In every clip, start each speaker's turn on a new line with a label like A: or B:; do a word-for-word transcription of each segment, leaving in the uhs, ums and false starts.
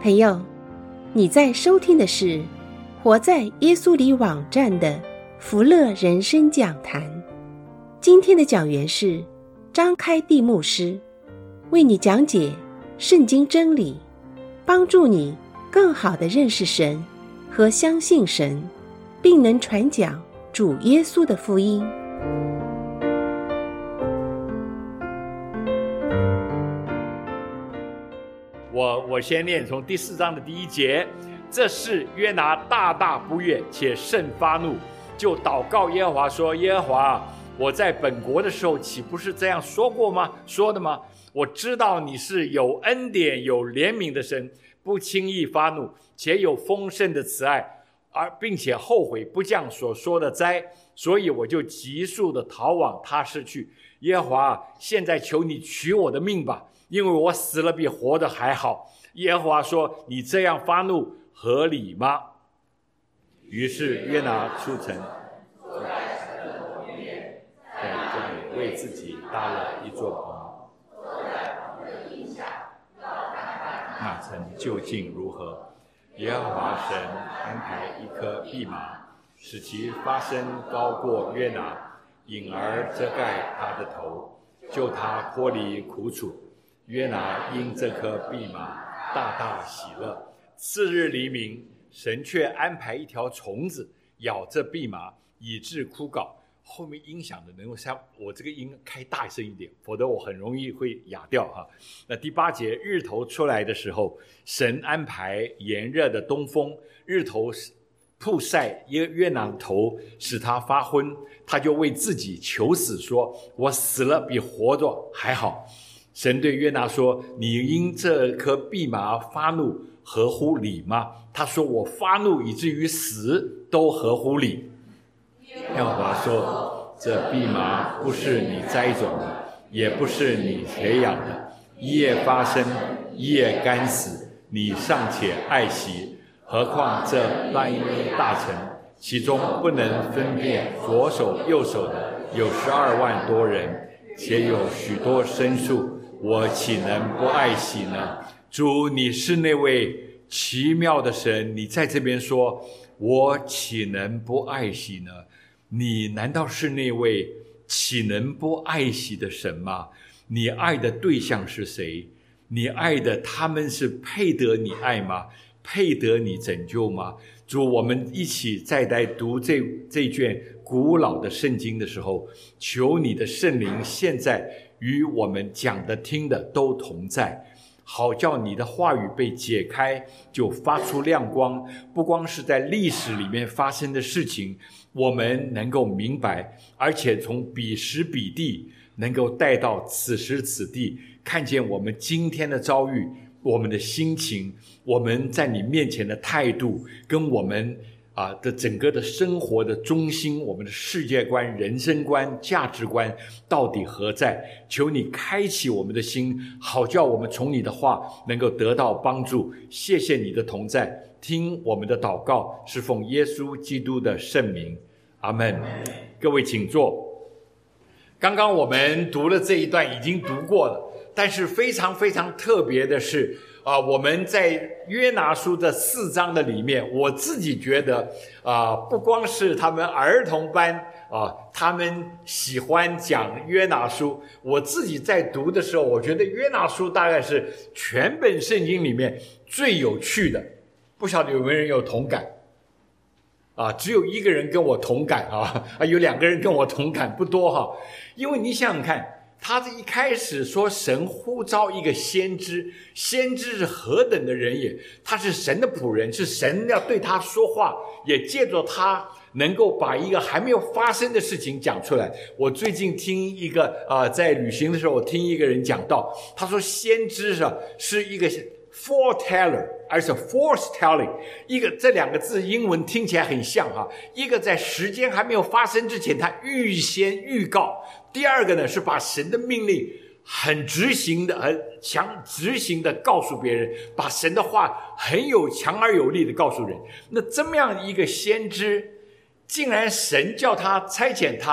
A: 朋友，你在收听的是活在耶稣里网站的福乐人生讲坛。今天的讲员是张开地牧师，为你讲解圣经真理，帮助你更好地认识神和相信神，并能传讲主耶稣的福音。
B: 我我先念从第四章的第一节。这事约拿大大不悦，且甚发怒，就祷告耶和华说：耶和华，我在本国的时候岂不是这样说过吗？说的吗？我知道你是有恩典有怜悯的神，不轻易发怒，且有丰盛的慈爱，而并且后悔不降所说的灾，所以我就急速的逃往他施去。耶和华，现在求你取我的命吧，因为我死了比活着还好。耶和华说：你这样发怒合理吗？于是约拿出城，在城的东边，在家里为自己搭了一座棚，坐在棚的荫下，要看看那城究竟如何。耶和华神安排一棵蓖麻，使其发生高过约拿，隐而遮盖他的头，救他脱离苦楚。约拿因这棵蓖麻大大喜乐。次日黎明，神却安排一条虫子咬这蓖麻，以致枯槁。后面音响的能够像我这个音开大声一点，否则我很容易会哑掉哈。那第八节，日头出来的时候，神安排炎热的东风，日头曝晒约约拿的头，使他发昏，他就为自己求死，说：我死了比活着还好。神对约拿说：你因这棵蓖麻发怒，合乎理吗？他说：我发怒以至于死都合乎理。耶和华说：这蓖麻不是你栽种的，也不是你培养的，一夜发生，一夜干死，你尚且爱惜，何况这烂约大城，其中不能分辨左手右手的有十二万多人，且有许多牲畜，我岂能不爱惜呢？主，你是那位奇妙的神，你在这边说，我岂能不爱惜呢？你难道是那位岂能不爱惜的神吗？你爱的对象是谁？你爱的他们是配得你爱吗？配得你拯救吗？主，我们一起再来读这这卷古老的圣经的时候，求你的圣灵现在与我们讲的听的都同在，好叫你的话语被解开，就发出亮光，不光是在历史里面发生的事情我们能够明白，而且从彼时彼地能够带到此时此地，看见我们今天的遭遇，我们的心情，我们在你面前的态度，跟我们啊的整个的生活的中心，我们的世界观、人生观、价值观到底何在？求你开启我们的心，好叫我们从你的话能够得到帮助。谢谢你的同在，听我们的祷告，是奉耶稣基督的圣名，阿们。各位请坐。刚刚我们读了这一段已经读过了，但是非常非常特别的是啊、呃，我们在约拿书的四章的里面，我自己觉得啊、呃，不光是他们儿童班啊、呃，他们喜欢讲约拿书，我自己在读的时候，我觉得约拿书大概是全本圣经里面最有趣的。不晓得有没有人有同感？啊，只有一个人跟我同感啊，啊，有两个人跟我同感，不多哈。因为你想想看，他这一开始说神呼召一个先知，先知是何等的人也，他是神的仆人，是神要对他说话，也借着他能够把一个还没有发生的事情讲出来。我最近听一个呃，在旅行的时候，我听一个人讲到，他说先知是是一个foreteller， 而是 foretelling， 一个这两个字英文听起来很像哈，一个在时间还没有发生之前他预先预告，第二个呢是把神的命令很执行的很强执行的告诉别人，把神的话很有强而有力的告诉人。那这么样一个先知，竟然神叫他差遣他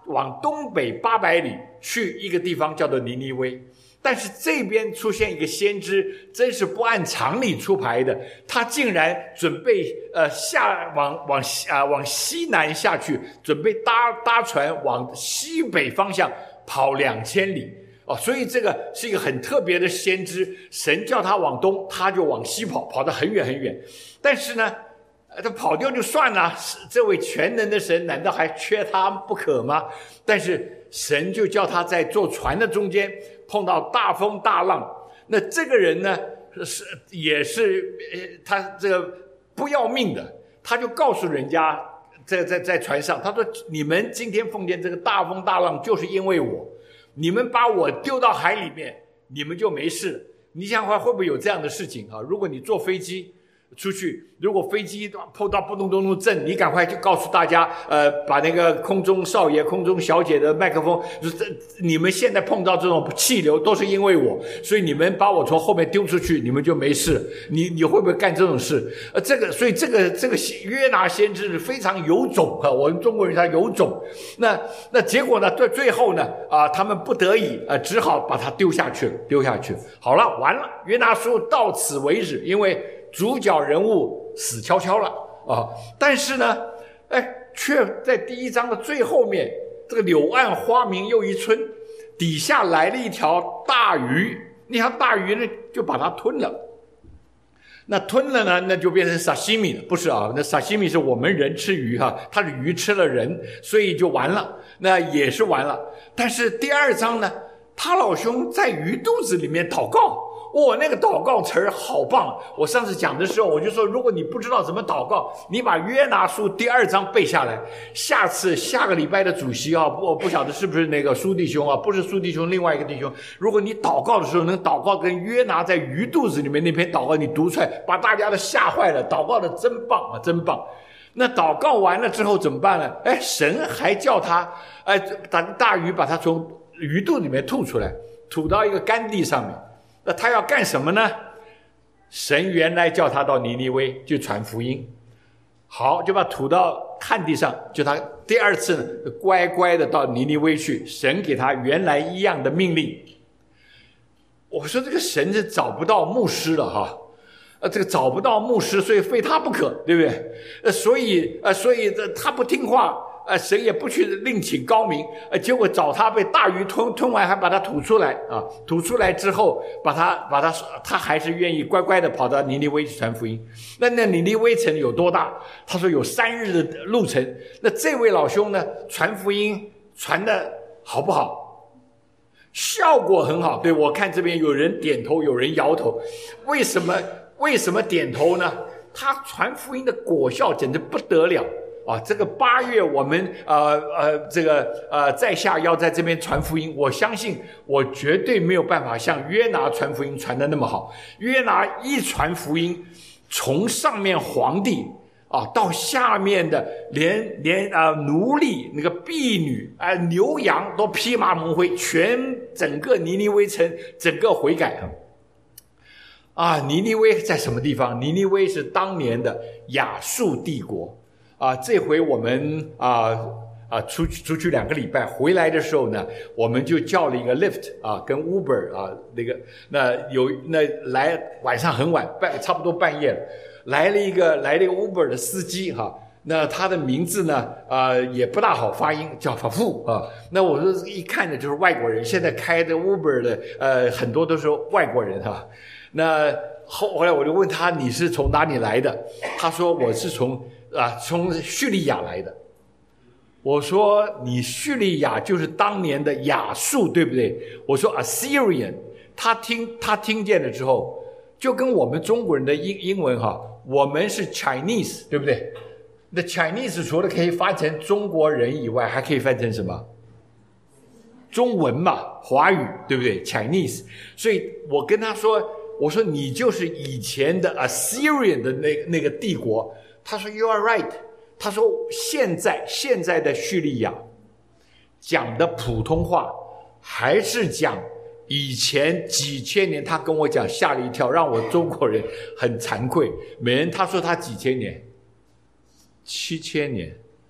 B: 往东北八百里去一个地方叫做尼尼微。但是这边出现一个先知，真是不按常理出牌的，他竟然准备呃下往往啊、呃、往西南下去，准备搭搭船往西北方向跑两千里哦，所以这个是一个很特别的先知，神叫他往东，他就往西跑，跑得很远很远。但是呢，他跑掉就算了，这位全能的神难道还缺他不可吗？但是神就叫他在坐船的中间碰到大风大浪，那这个人呢是也是他这个不要命的，他就告诉人家在在在船上，他说你们今天碰见这个大风大浪就是因为我，你们把我丢到海里面，你们就没事了。你想想会不会有这样的事情啊？如果你坐飞机出去，如果飞机碰到扑通咚咚震，你赶快就告诉大家，呃，把那个空中少爷、空中小姐的麦克风，就是你们现在碰到这种气流都是因为我，所以你们把我从后面丢出去，你们就没事。你你会不会干这种事？呃，这个，所以这个这个约拿先知是非常有种啊，我们中国人他有种。那那结果呢？最最后呢，啊、呃，他们不得已啊、呃，只好把他丢下去了，丢下去。好了，完了，约拿书到此为止，因为主角人物死翘翘了啊！但是呢，哎，却在第一章的最后面，这个柳暗花明又一村，底下来了一条大鱼，那条大鱼呢就把它吞了。那吞了呢，那就变成沙西米了，不是啊？那沙西米是我们人吃鱼哈、啊，它是鱼吃了人，所以就完了，那也是完了。但是第二章呢，他老兄在鱼肚子里面祷告。哦，那个祷告词儿好棒！我上次讲的时候，我就说，如果你不知道怎么祷告，你把约拿书第二章背下来。下次下个礼拜的主席啊，我不晓得是不是那个苏弟兄啊，不是苏弟兄，另外一个弟兄。如果你祷告的时候能祷告跟约拿在鱼肚子里面那篇祷告，你读出来，把大家都吓坏了。祷告的真棒啊，真棒！那祷告完了之后怎么办呢？哎，神还叫他，哎，把大鱼把它从鱼肚里面吐出来，吐到一个干地上面。那他要干什么呢？神原来叫他到尼尼微去传福音，好，就把吐到旱地上，就他第二次呢乖乖的到尼尼微去，神给他原来一样的命令。我说这个神是找不到牧师了哈，呃，这个找不到牧师，所以非他不可，对不对？呃，所以呃，所以这他不听话。呃，神也不去另请高明，呃，结果找他被大鱼吞吞完，还把他吐出来啊！吐出来之后，把他把他，他还是愿意乖乖的跑到尼尼微去传福音。那那尼尼微城有多大？他说有三日的路程。那这位老兄呢，传福音传的好不好？效果很好。对，我看这边有人点头，有人摇头。为什么？为什么点头呢？他传福音的果效简直不得了。啊，这个八月我们呃呃这个呃在下要在这边传福音，我相信我绝对没有办法像约拿传福音传得那么好。约拿一传福音，从上面皇帝啊到下面的连连啊、呃、奴隶那个婢女啊、呃、牛羊都披麻蒙灰，全整个尼尼微城整个悔改啊！尼尼微在什么地方？尼尼微是当年的亚述帝国。啊，这回我们啊啊出去出去两个礼拜，回来的时候呢，我们就叫了一个 Lyft 啊，跟 Uber 啊那个那有那来晚上很晚半差不多半夜了，来了一个来了一个 Uber 的司机哈、啊，那他的名字呢啊、呃、也不大好发音，叫法富啊。那我说一看呢就是外国人，现在开的 Uber 的呃很多都是外国人哈、啊。那后后来我就问他你是从哪里来的？他说我是从。啊，从叙利亚来的。我说你叙利亚就是当年的亚述，对不对？我说 Assyrian， 他听他听见了之后，就跟我们中国人的英英文哈，我们是 Chinese， 对不对？那 Chinese 除了可以翻成中国人以外，还可以翻成什么？中文嘛，华语，对不对 ？Chinese。所以我跟他说，我说你就是以前的 Assyrian 的那那个帝国。他说 You are right。 他说现在现在的叙利亚讲的普通话还是讲以前几千年，他跟我讲吓了一跳，让我中国人很惭愧。每人他说他几千年，七千年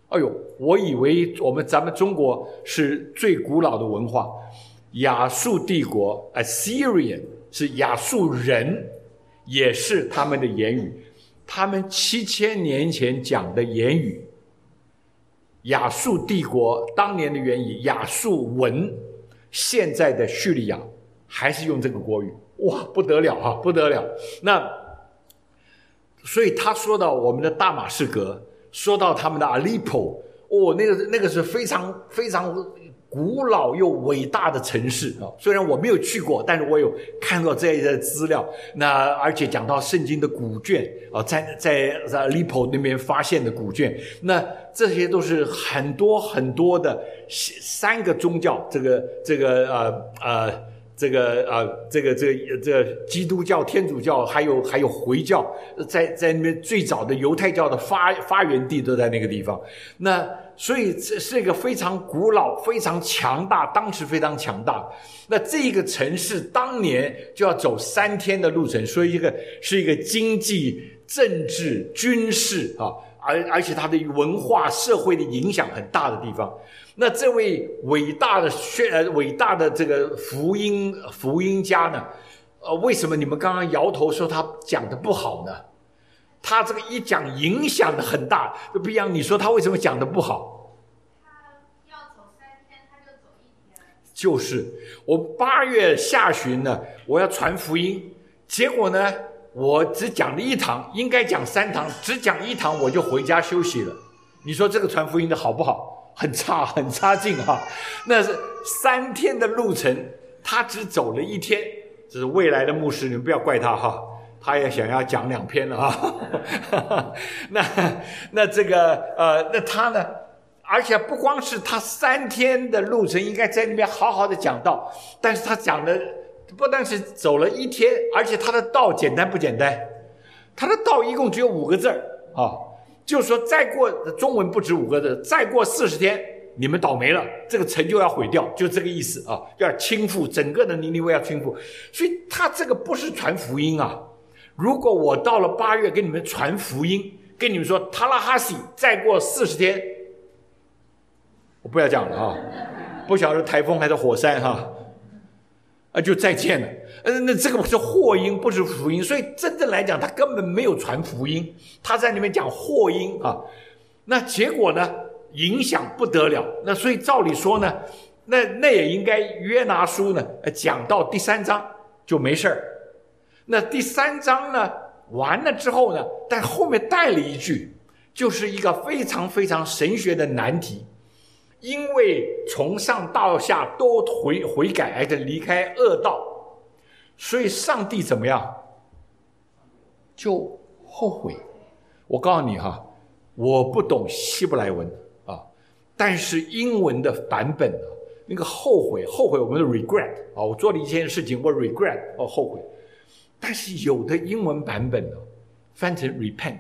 B: 哎呦，我以为我们咱们中国是最古老的文化，亚述帝国 Assyrian 是亚述人，也是他们的言语，他们七千年前讲的言语，亚述帝国当年的言语，亚述文，现在的叙利亚还是用这个国语，哇，不得了哈，不得了。那所以他说到我们的大马士革，说到他们的阿利坡，哦，那个那个是非常非常古老又伟大的城市啊！虽然我没有去过，但是我有看到这些资料。那而且讲到圣经的古卷啊，在在在阿利坡那边发现的古卷，那这些都是很多很多的三个宗教，这个这个呃呃。这个啊、呃，这个这个这个基督教、天主教，还有还有回教，在在那边最早的犹太教的发发源地都在那个地方。那所以这是一个非常古老、非常强大，当时非常强大。那这个城市当年就要走三天的路程，所以这个是一个经济、政治、军事啊，而而且它的文化、社会的影响很大的地方。那这位伟大的宣呃伟大的这个福音福音家呢，呃，为什么你们刚刚摇头说他讲的不好呢？他这个一讲影响的很大，就不一样。你说他为什么讲的不好？
C: 他要走三天，他就走一天。
B: 就是我八月下旬呢，我要传福音，结果呢，我只讲了一堂，应该讲三堂，只讲一堂我就回家休息了。你说这个传福音的好不好？很差，很差劲哈。那是三天的路程，他只走了一天。这是未来的牧师，你们不要怪他哈，他也想要讲两篇了哈。那那这个呃，那他呢？而且不光是他三天的路程，应该在那边好好的讲道，但是他讲的不但是走了一天，而且他的道简单不简单？他的道一共只有五个字儿啊。就是说再过中文不止五个字，再过四十天你们倒霉了，这个城就要毁掉，就这个意思啊，要倾覆整个的尼尼微要倾覆。所以他这个不是传福音啊。如果我到了八月跟你们传福音，跟你们说塔拉哈西再过四十天，我不要讲了啊，不晓得台风还是火山哈，啊就再见了。呃，那这个是祸音，不是福音，所以真正来讲，他根本没有传福音，他在那边讲祸音啊。那结果呢，影响不得了。那所以照理说呢，那那也应该约拿书呢讲到第三章就没事儿。那第三章呢完了之后呢，但后面带了一句，就是一个非常非常神学的难题。因为从上到下都悔悔改，而且离开恶道。所以上帝怎么样？就后悔。我告诉你哈，我不懂希伯来文啊，但是英文的版本啊，那个后悔，后悔我们的 regret 啊，我做了一件事情，我 regret 哦后悔。但是有的英文版本呢，翻成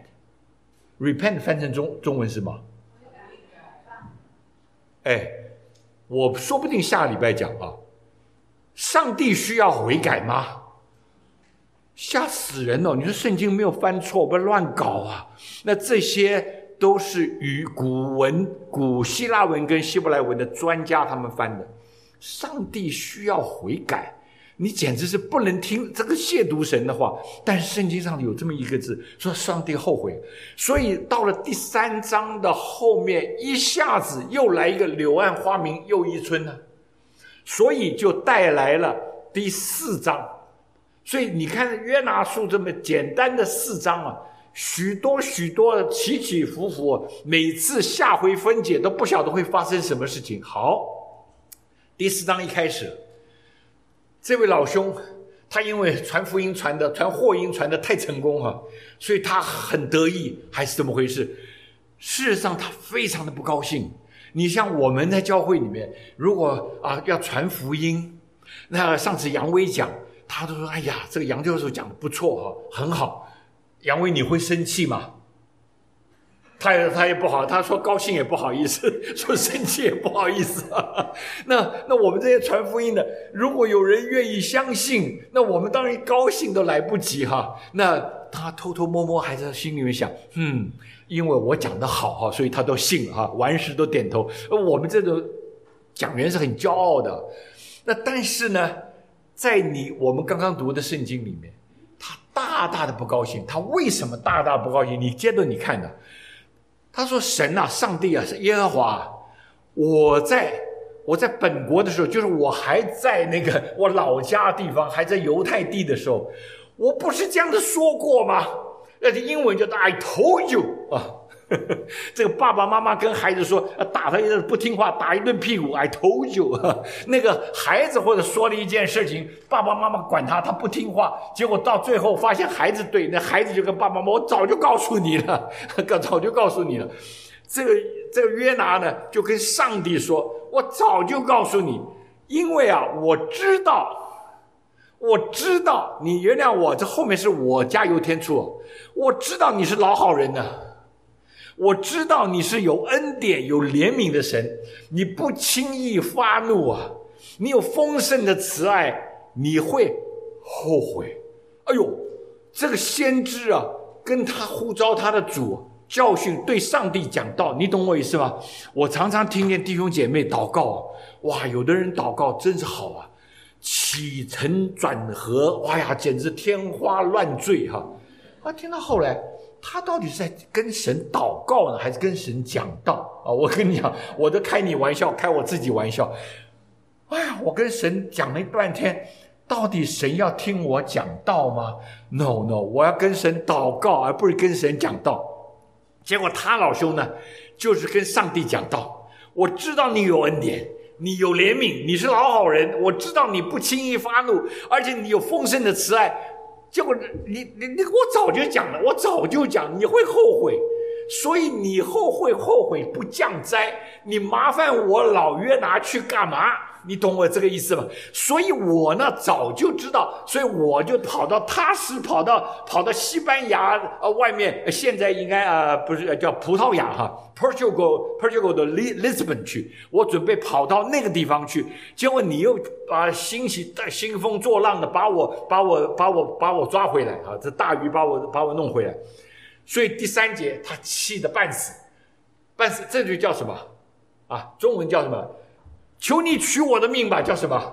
B: repent，repent 翻成中中文是什么？哎，我说不定下礼拜讲啊。上帝需要悔改吗？吓死人哦！你说圣经没有翻错，不要乱搞啊！那这些都是与古文、古希腊文跟希伯来文的专家他们翻的。上帝需要悔改，你简直是不能听这个亵渎神的话。但是圣经上有这么一个字，说上帝后悔。所以到了第三章的后面，一下子又来一个柳暗花明又一村呢。所以就带来了第四章。所以你看约拿书这么简单的四章啊，许多许多起起伏伏，每次下回分解都不晓得会发生什么事情。好，第四章一开始，这位老兄他因为传福音传的传祸音传的太成功了，所以他很得意，还是怎么回事？事实上他非常的不高兴。你像我们在教会里面，如果啊要传福音，那上次杨威讲，他都说：“哎呀，这个杨教授讲的不错哈，很好。”杨威，你会生气吗？他也他也不好，他说高兴也不好意思，说生气也不好意思啊。那那我们这些传福音的，如果有人愿意相信，那我们当然高兴都来不及哈。那他偷偷摸摸还在心里面想，嗯，因为我讲得好哈，所以他都信了哈，完事都点头。我们这种讲员是很骄傲的。那但是呢，在你我们刚刚读的圣经里面，他大大的不高兴。他为什么大大不高兴？你接着你看的，他说：“神啊，上帝啊，是耶和华，我在我在本国的时候，就是我还在那个我老家地方，还在犹太地的时候，我不是这样子说过吗？那这英文叫 I told you 啊。”这个爸爸妈妈跟孩子说，打他一顿不听话，打一顿屁股 I told you。 那个孩子或者说了一件事情，爸爸妈妈管他，他不听话，结果到最后发现孩子对，那孩子就跟爸爸妈妈，我早就告诉你了，早就告诉你了。这个这个约拿呢，就跟上帝说，我早就告诉你，因为啊，我知道我知道你原谅我，这后面是我加油添醋，我知道你是老好人呢、啊，我知道你是有恩典有怜悯的神，你不轻易发怒啊，你有丰盛的慈爱，你会后悔。哎呦，这个先知啊，跟他呼召他的主教训，对上帝讲道，你懂我意思吗？我常常听见弟兄姐妹祷告，哇，有的人祷告真是好啊，起承转合，哇呀，简直天花乱坠哈！啊，听到后来，他到底是在跟神祷告呢，还是跟神讲道啊？我跟你讲，我都开你玩笑，开我自己玩笑。哎呀，我跟神讲了半天，到底神要听我讲道吗 ？No No， 我要跟神祷告，而不是跟神讲道。结果他老兄呢，就是跟上帝讲道。我知道你有恩典，你有怜悯，你是老好人。我知道你不轻易发怒，而且你有丰盛的慈爱。结果你你你，我早就讲了，我早就讲，你会后悔，所以你后悔后悔不降灾，你麻烦我老约拿去干嘛？你懂我这个意思吗？所以我呢早就知道，所以我就跑到他施，跑到跑到西班牙呃外面，现在应该呃不是叫葡萄牙哈 ，Portugal Portugal 的 Lisbon 去，我准备跑到那个地方去，结果你又把兴起兴风作浪的把我把我把我把我抓回来啊！这大鱼把我把我弄回来，所以第三节他气得半死，半死，这就叫什么啊？中文叫什么？求你取我的命吧，叫什么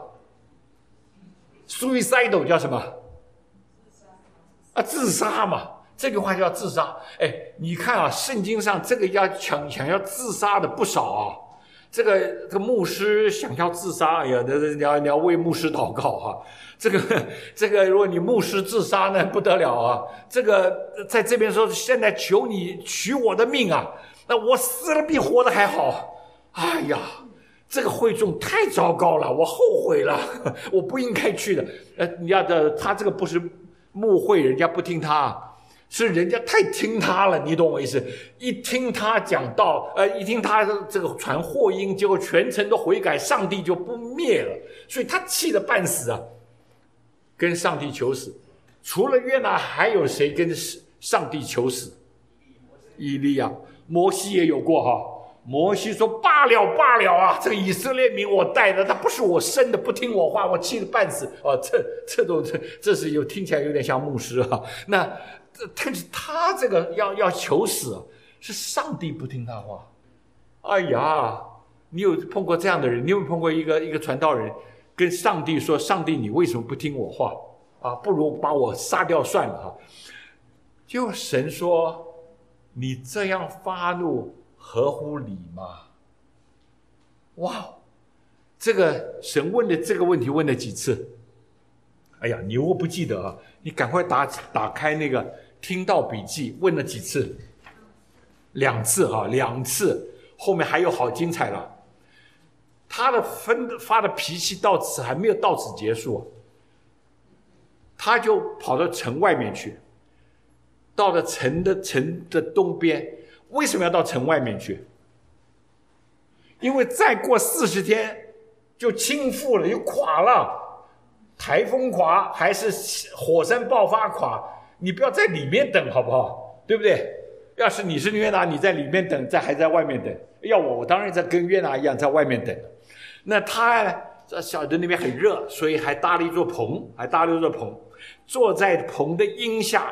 B: ？suicidal 叫什么？啊，自杀嘛，这句话叫自杀。哎，你看啊，圣经上这个要想想要自杀的不少啊。这个这个牧师想要自杀，哎呀，你要你要为牧师祷告哈、啊。这个这个，如果你牧师自杀呢，不得了啊。这个在这边说，现在求你取我的命啊，那我死了比活的还好。哎呀。这个会众太糟糕了，我后悔了，我不应该去的。呃，你要的他这个不是牧会，人家不听他，是人家太听他了，你懂我意思？一听他讲道，呃，一听他这个传祸音，结果全城都悔改，上帝就不灭了，所以他气得半死啊，跟上帝求死。除了约拿，还有谁跟上帝求死？以利亚，摩西也有过哈。摩西说罢了罢了啊，这个以色列民我带的，他不是我生的，不听我话，我气得半死哦。这这种这这是有听起来有点像牧师啊。那但是他这个要要求死，是上帝不听他话。哎呀，你有碰过这样的人？你有碰过一个一个传道人跟上帝说：“上帝，你为什么不听我话啊？不如把我杀掉算了哈。”结果神说：“你这样发怒。”合乎理吗？哇，这个神问的这个问题问了几次？哎呀，你如果不记得啊，你赶快打打开那个听道笔记，问了几次？两次哈、啊，两次，后面还有好精彩了。他的分发的脾气到此还没有到此结束，他就跑到城外面去，到了城的城的东边。为什么要到城外面去？因为再过四十天就倾覆了，就垮了。台风垮还是火山爆发垮，你不要在里面等好不好？对不对？要是你是约拿，你在里面等，在还在外面等。要我，我当然在跟约拿一样在外面等。那他呢，晓得那边很热，所以还搭了一座棚，还搭了一座棚，坐在棚的荫下，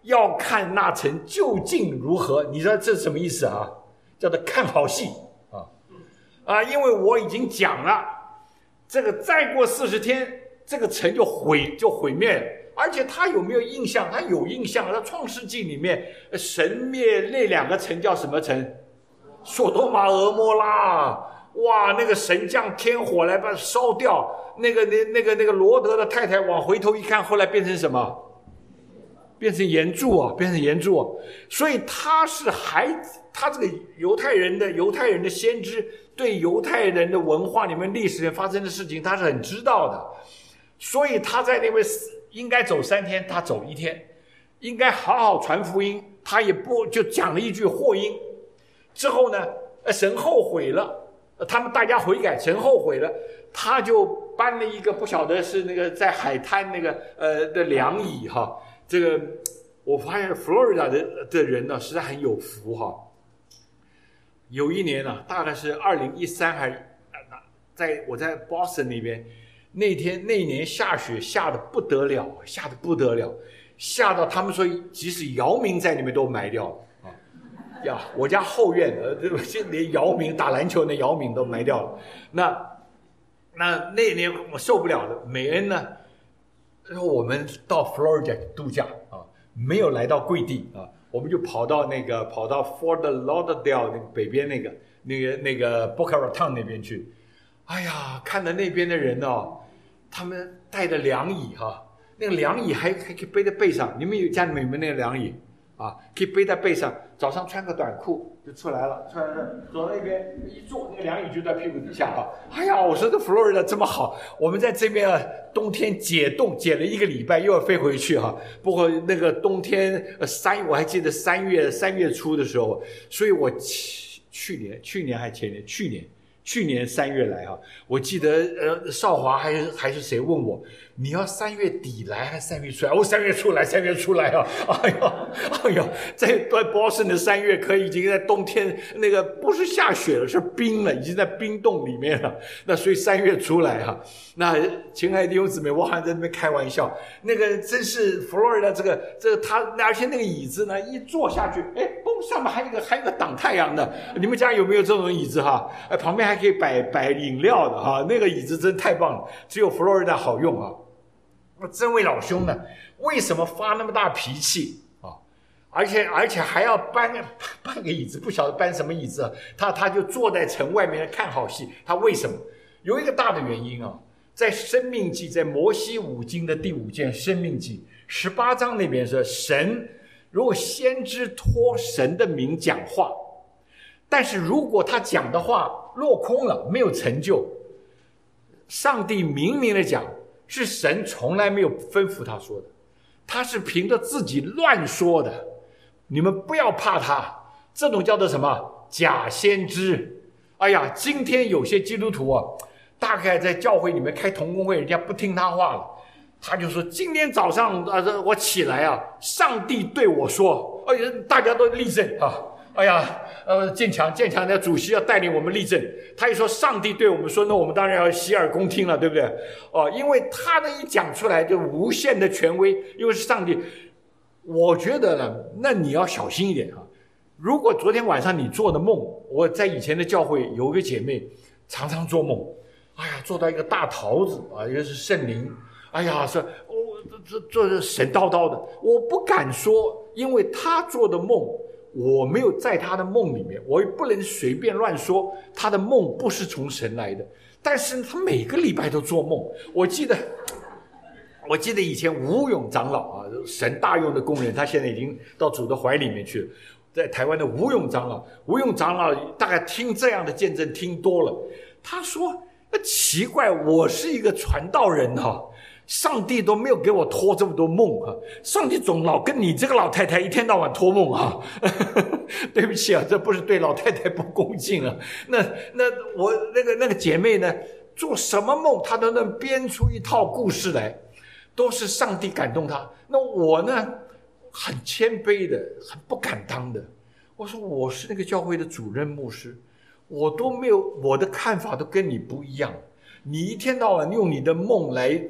B: 要看那城究竟如何。你知道这是什么意思啊？叫做看好戏啊啊！因为我已经讲了，这个再过四十天，这个城就毁就毁灭了。而且他有没有印象？他有印象。在创世纪里面，神灭那两个城叫什么城？索多玛、俄摩拉。哇，那个神降天火来把它烧掉。那个那那个那个罗德的太太往回头一看，后来变成什么？变成岩柱啊，变成岩柱啊。所以他是还他这个犹太人的犹太人的先知，对犹太人的文化里面历史里发生的事情，他是很知道的。所以他在那边应该走三天，他走一天；应该好好传福音，他也不就讲了一句祸音。之后呢，神后悔了，他们大家悔改，神后悔了，他就搬了一个不晓得是那个在海滩那个呃的凉椅哈。这个我发现佛罗里达的的人呢，实在很有福哈。有一年呢，大概是二零一三还是在我在 Boston 那边。那天那年下雪下得不得了，下得不得了，下到他们说即使姚明在里面都埋掉了啊！呀，我家后院呃，连姚明打篮球的姚明都埋掉了。那那那年我受不了了，美恩呢，然后我们到 Florida 度假啊，没有来到贵地啊，我们就跑到那个跑到 Fort Lauderdale 那个北边那个那个那个 Boca Raton 那边去。哎呀，看到那边的人哦。他们带着凉椅哈，那个凉椅还还可以背在背上。你们有家里面有没有那个凉椅啊？可以背在背上，早上穿个短裤就出来了，穿走到那边一坐，那个凉椅就在屁股底下哈。哎呀，我说这佛罗里达这么好，我们在这边啊，冬天解冻解了一个礼拜，又要飞回去哈。不过那个冬天呃三，我还记得三月三月初的时候，所以我去去年去年还前年去年。去年三月来啊，我记得呃，少华还是还是谁问我，你要三月底来还是三月初来？我三月初来，三月初来啊！哎呀，哎呀，在在波士顿的三月，可以已经在冬天那个不是下雪了，是冰了，已经在冰洞里面了。那所以三月初来哈、啊，那亲爱的弟兄姊妹，我好像在那边开玩笑，那个真是佛罗里达这个这个他，而且那个椅子呢，一坐下去，哎，嘣，上面还有一个还有一个挡太阳的。你们家有没有这种椅子哈？哎，旁边还可以摆摆饮料的哈，那个椅子真太棒了，只有佛罗里达好用啊。那这位老兄呢，为什么发那么大脾气啊？而且而且还要搬搬个椅子，不晓得搬什么椅子啊？他他就坐在城外面看好戏，他为什么？有一个大的原因啊，在申命记，在摩西五经的第五卷申命记十八章那边说，神如果先知托神的名讲话，但是如果他讲的话落空了，没有成就，上帝明明的讲，是神从来没有吩咐他说的，他是凭着自己乱说的。你们不要怕他，这种叫做什么？假先知。哎呀，今天有些基督徒啊，大概在教会里面开同工会，人家不听他话了，他就说今天早上呃我起来啊，上帝对我说，哎呀，大家都立正啊。哎呀，呃，建强，建强的主席要带领我们立正。他一说上帝对我们说，那我们当然要洗耳恭听了，对不对？哦，因为他的一讲出来就无限的权威，因为是上帝。我觉得呢，那你要小心一点啊。如果昨天晚上你做的梦，我在以前的教会有一个姐妹常常做梦，哎呀，做到一个大桃子啊，一个是圣灵，哎呀，是哦，这这这神叨叨的，我不敢说，因为她做的梦。我没有在他的梦里面，我也不能随便乱说他的梦不是从神来的。但是他每个礼拜都做梦。我记得我记得以前吴勇长老啊，神大用的工人，他现在已经到主的怀里面去了。在台湾的吴勇长老，吴勇长老大概听这样的见证听多了，他说那奇怪，我是一个传道人哈、啊，上帝都没有给我托这么多梦啊！上帝总老跟你这个老太太一天到晚托梦啊！对不起啊，这不是对老太太不恭敬啊。那那我那个那个姐妹呢，做什么梦她都能编出一套故事来，都是上帝感动她。那我呢，很谦卑的，很不敢当的。我说我是那个教会的主任牧师，我都没有，我的看法都跟你不一样。你一天到晚用你的梦来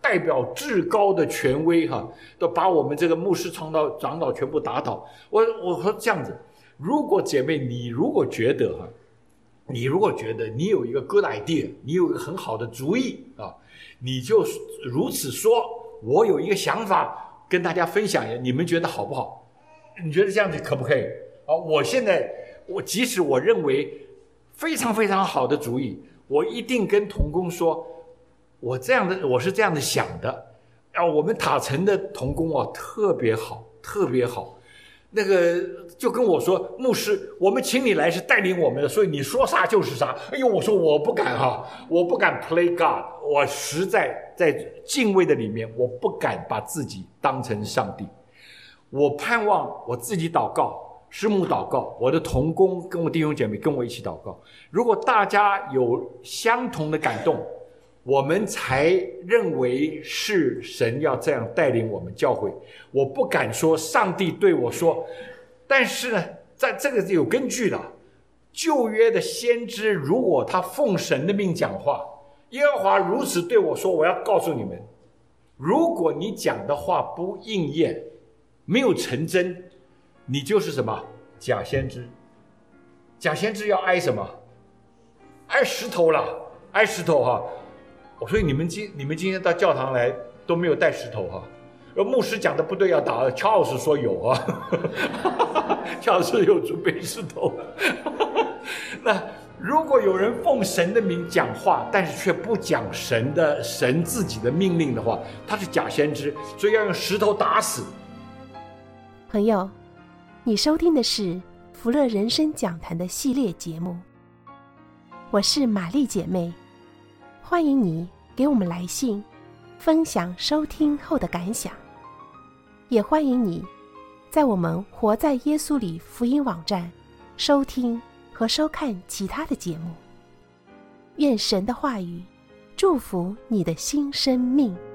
B: 代表至高的权威哈，都把我们这个牧师长老长老全部打倒。我我说这样子，如果姐妹你如果觉得哈，你如果觉得你有一个 good idea， 你有一个很好的主意啊，你就如此说，我有一个想法跟大家分享一下，你们觉得好不好？你觉得这样子可不可以？啊，我现在我即使我认为非常非常好的主意，我一定跟同工说，我这样的我是这样的想的。啊，我们塔城的同工啊特别好，特别好。那个就跟我说，牧师，我们请你来是带领我们的，所以你说啥就是啥。哎呦，我说我不敢哈，我不敢 play God， 我实在在敬畏的里面，我不敢把自己当成上帝。我盼望我自己祷告，师母祷告，我的同工跟我弟兄姐妹跟我一起祷告。如果大家有相同的感动，我们才认为是神要这样带领我们教会。我不敢说上帝对我说，但是呢，在这个是有根据的。旧约的先知，如果他奉神的命讲话，耶和华如此对我说，我要告诉你们，如果你讲的话不应验，没有成真，你就是什么？假先知。假先知要挨什么？挨石头了，挨石头哈。所以你们今你们今天到教堂来都没有带石头哈。而牧师讲的不对要打，乔老师说有啊，乔老师有准备石头。那如果有人奉神的名讲话，但是却不讲神的神自己的命令的话，他是假先知，所以要用石头打死。
A: 朋友，你收听的是福乐人生讲坛的系列节目，我是玛丽姐妹，欢迎你给我们来信，分享收听后的感想，也欢迎你在我们活在耶稣里福音网站收听和收看其他的节目。愿神的话语祝福你的新生命。